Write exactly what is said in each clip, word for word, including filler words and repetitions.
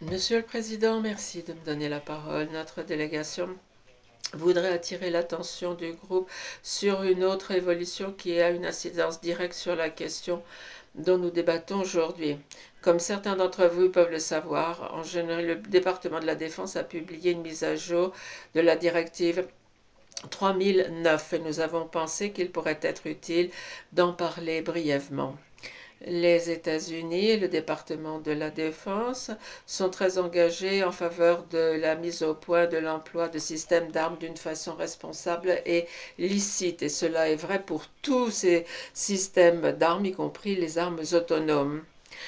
Monsieur le Président, merci de me donner la parole. Notre délégation voudrait attirer l'attention du groupe sur une autre évolution qui a une incidence directe sur la question dont nous débattons aujourd'hui. Comme certains d'entre vous peuvent le savoir, en général, le département de la Défense a publié une mise à jour de la directive trois mille neuf et nous avons pensé qu'il pourrait être utile d'en parler brièvement. Les États-Unis et le département de la Défense sont très engagés en faveur de la mise au point de l'emploi de systèmes d'armes d'une façon responsable et licite. Et cela est vrai pour tous ces systèmes d'armes, y compris les armes autonomes.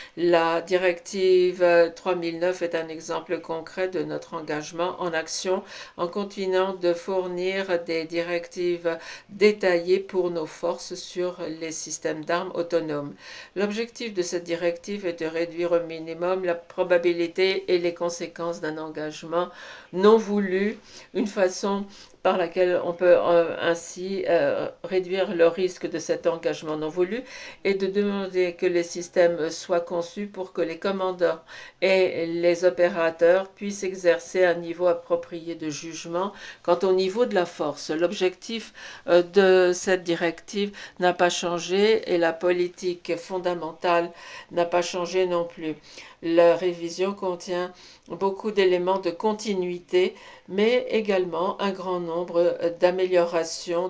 La directive trois mille neuf est un exemple concret de notre engagement en action en continuant de fournir des directives détaillées pour nos forces sur les systèmes d'armes autonomes. L'objectif de cette directive est de réduire au minimum la probabilité et les conséquences d'un engagement non voulu, une façon par laquelle on peut euh, ainsi euh, réduire le risque de cet engagement non voulu et de demander que les systèmes soient conçus pour que les commandants et les opérateurs puissent exercer un niveau approprié de jugement quant au niveau de la force. L'objectif euh, de cette directive n'a pas changé et la politique fondamentale n'a pas changé non plus. La révision contient beaucoup d'éléments de continuité, mais également un grand nombre d'améliorations,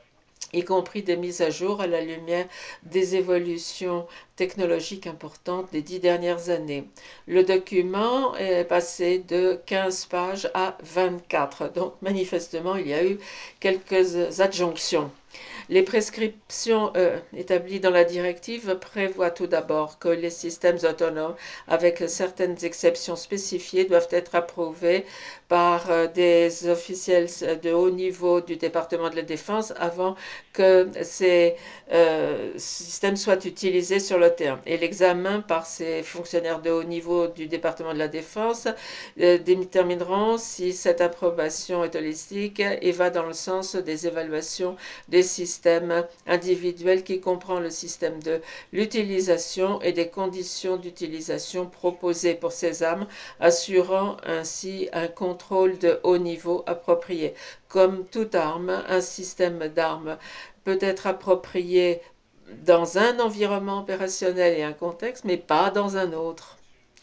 y compris des mises à jour à la lumière des évolutions technologiques importantes des dix dernières années. Le document est passé de quinze pages à vingt-quatre, donc manifestement il y a eu quelques adjonctions. Les prescriptions euh, établies dans la directive prévoient tout d'abord que les systèmes autonomes, avec certaines exceptions spécifiées, doivent être approuvés par euh, des officiels de haut niveau du département de la Défense avant que ces euh, systèmes soient utilisés sur le terrain. Et l'examen par ces fonctionnaires de haut niveau du département de la Défense euh, détermineront si cette approbation est holistique et va dans le sens des évaluations des systèmes individuels qui comprend le système de l'utilisation et des conditions d'utilisation proposées pour ces armes, assurant ainsi un contrôle de haut niveau approprié. Comme toute arme, un système d'armes peut être approprié dans un environnement opérationnel et un contexte, mais pas dans un autre.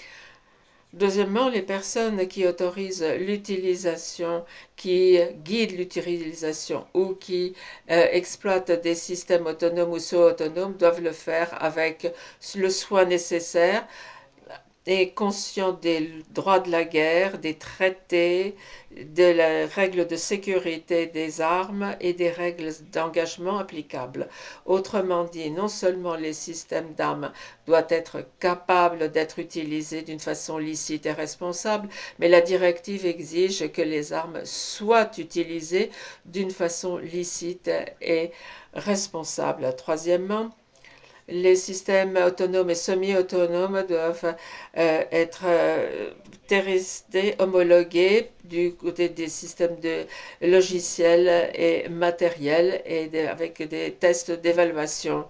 Deuxièmement, les personnes qui autorisent l'utilisation, qui guident l'utilisation ou qui euh, exploitent des systèmes autonomes ou sous-autonomes doivent le faire avec le soin nécessaire et conscient des droits de la guerre, des traités, des règles de sécurité des armes et des règles d'engagement applicables. Autrement dit, non seulement les systèmes d'armes doivent être capables d'être utilisés d'une façon licite et responsable, mais la directive exige que les armes soient utilisées d'une façon licite et responsable. Troisièmement, les systèmes autonomes et semi-autonomes doivent euh, être euh, testés, homologués du côté des systèmes de logiciels et matériels et de, avec des tests d'évaluation.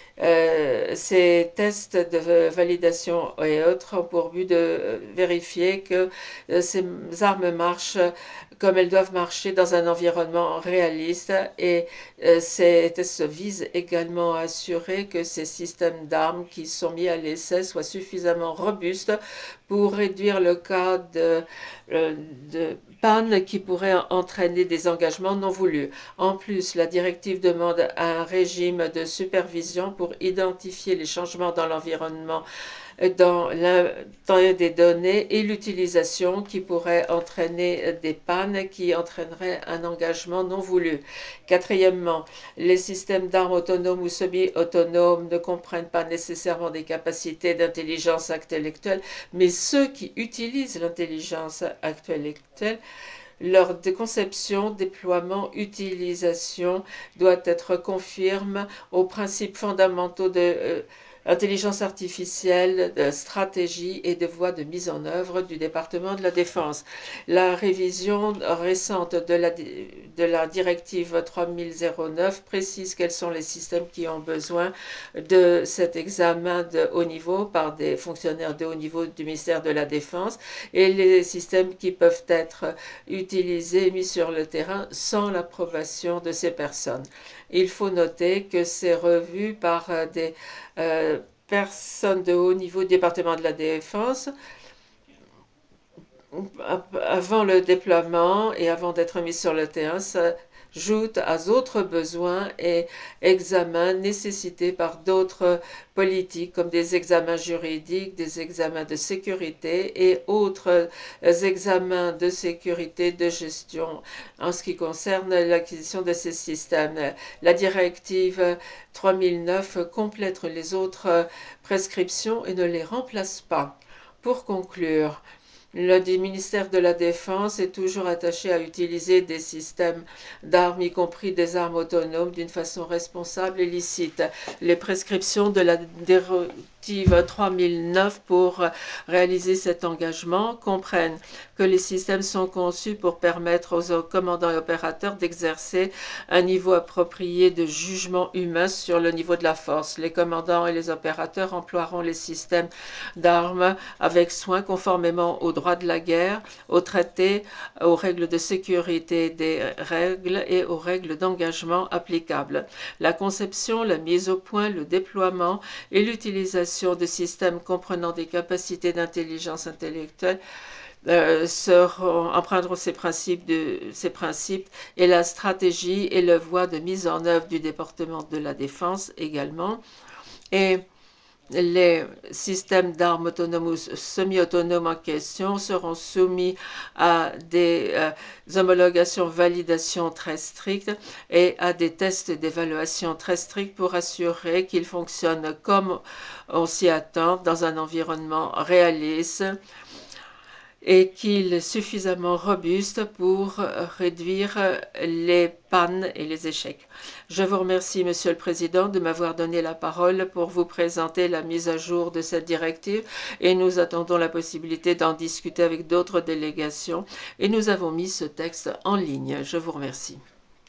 Euh, ces tests de validation et autres ont pour but de vérifier que euh, ces armes marchent comme elles doivent marcher dans un environnement réaliste et euh, ces tests visent également à assurer que ces systèmes d'armes qui sont mis à l'essai soient suffisamment robustes pour réduire le cas de, euh, de panne qui pourrait entraîner des engagements non voulus. En plus, la directive demande un régime de supervision pour identifier les changements dans l'environnement, dans l'intérêt des données et l'utilisation qui pourrait entraîner des pannes qui entraîneraient un engagement non voulu. Quatrièmement, les systèmes d'armes autonomes ou semi-autonomes ne comprennent pas nécessairement des capacités d'intelligence intellectuelle, mais ceux qui utilisent l'intelligence intellectuelle, leur conception, déploiement, utilisation doit être conforme aux principes fondamentaux de euh, intelligence artificielle, de stratégie et de voies de mise en œuvre du département de la Défense. La révision récente de la, de la directive trois mille neuf précise quels sont les systèmes qui ont besoin de cet examen de haut niveau par des fonctionnaires de haut niveau du ministère de la Défense et les systèmes qui peuvent être utilisés et mis sur le terrain sans l'approbation de ces personnes. Il faut noter que c'est revu par des euh, personnes de haut niveau du département de la Défense avant le déploiement et avant d'être mis sur le terrain, s'ajoute à d'autres besoins et examens nécessités par d'autres politiques comme des examens juridiques, des examens de sécurité et autres examens de sécurité de gestion en ce qui concerne l'acquisition de ces systèmes. La directive trois mille neuf complète les autres prescriptions et ne les remplace pas. Pour conclure, le ministère de la Défense est toujours attaché à utiliser des systèmes d'armes, y compris des armes autonomes, d'une façon responsable et licite. Les prescriptions de la directive trois mille neuf pour réaliser cet engagement comprennent que les systèmes sont conçus pour permettre aux commandants et opérateurs d'exercer un niveau approprié de jugement humain sur le niveau de la force. Les commandants et les opérateurs emploieront les systèmes d'armes avec soin conformément aux droits de la guerre, aux traités, aux règles de sécurité des règles et aux règles d'engagement applicables. La conception, la mise au point, le déploiement et l'utilisation de systèmes comprenant des capacités d'intelligence intellectuelle euh, seront, emprunteront ces principes, de, ces principes et la stratégie et la voie de mise en œuvre du département de la Défense également. Et les systèmes d'armes autonomes ou semi-autonomes en question seront soumis à des euh, homologations, validations très strictes et à des tests d'évaluation très stricts pour assurer qu'ils fonctionnent comme on s'y attend dans un environnement réaliste et qu'il est suffisamment robuste pour réduire les pannes et les échecs. Je vous remercie, Monsieur le Président, de m'avoir donné la parole pour vous présenter la mise à jour de cette directive et nous attendons la possibilité d'en discuter avec d'autres délégations et nous avons mis ce texte en ligne. Je vous remercie.